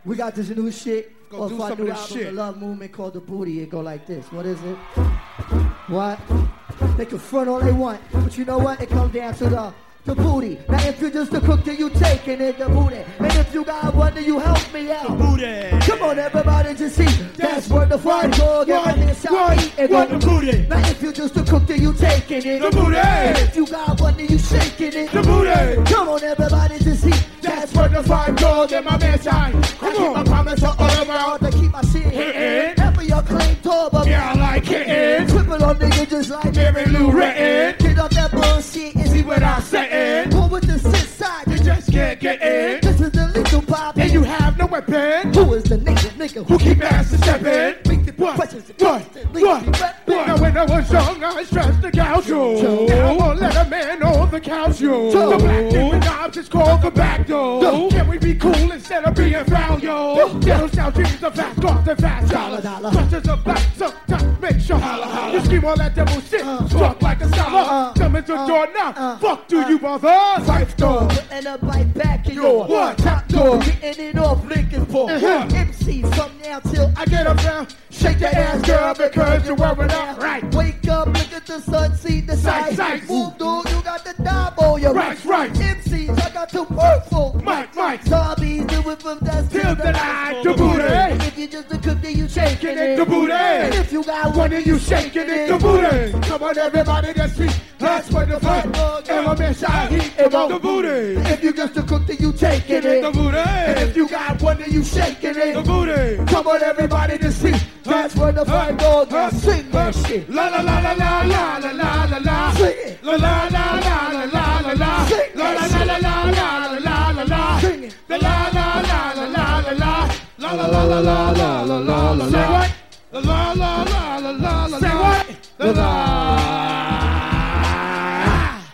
We got this new shit Go do off our some new of this album, shit. The Love Movement, called The Booty. It go like this. What is it? What? They can front all they want, but you know what? It comes down to the booty. Now if you're just a cook, then you taking it, the booty. And if you got one, then you help me out. The booty. Come on, everybody, just see. That's where the fun go. Get my man shot, eat and What the booty? Now if you're just a cook, then you taking it. The booty. And if you got one, then you shaking it. The booty. Come on, everybody, just see. That's where the fun goes. Get my man shine. Come I keep my on. promise to all of my heart to keep my shit Hitting. Never your claim tall, but Yeah, I like hitting. triple on niggas just like Mary Lou Retton. Get up that bullshit and See what I'm saying? Go with the sit side. You just can't get in. This is the little pop. And you have no weapon. Who is the nigga Who keep ass and stepping? Make the What? questions What? constantly What? be rapping. Now when I was young, I stressed the couch, yo. Now I won't let a man on the couch, yo. Yo. The black kid with knobs is called the back door. Yo. Can we be cool instead of being foul, yo? Ghetto style dreams are fast, cars and fast Dollar, dollars. dollar. Questions of black, sometimes make sure holla, holla. You scream all that devil shit, struck like a scholar. Come into the door now, fuck do you bother? Pipe door. And a bite back in Yo, your what? top door. Getting it off Lincoln for Uh-huh. MCs from now till I get up now, shake your ass, girl, because you're wearing out right. Wake up, look at the sun, see the Sight, sight. sight. Move, dude, you got the double. You're Right, right. MCs, I got to work for. Mike, Mike. Zombies do it from dusk Till the night, the booty. And if you just a cook, then you shaking it. The booty. And if you got one, When are you shaking it? The booty. Come on, everybody, that's me. That's what the fun. And my man Shy Heat about the booty. if you just a cook, then you taking it. The booty. And if you got one, then you shaking The it. booty. Come on, everybody, to see. That's where the fun goes. Now sing that shit. La la la la la la la la la la. Sing it. La la la la la la la la. Sing La la that la la la la la la la. Sing it. La la la la la la la la. La la la la la la la la la. Say what? La la la la la la la. Say what? La la.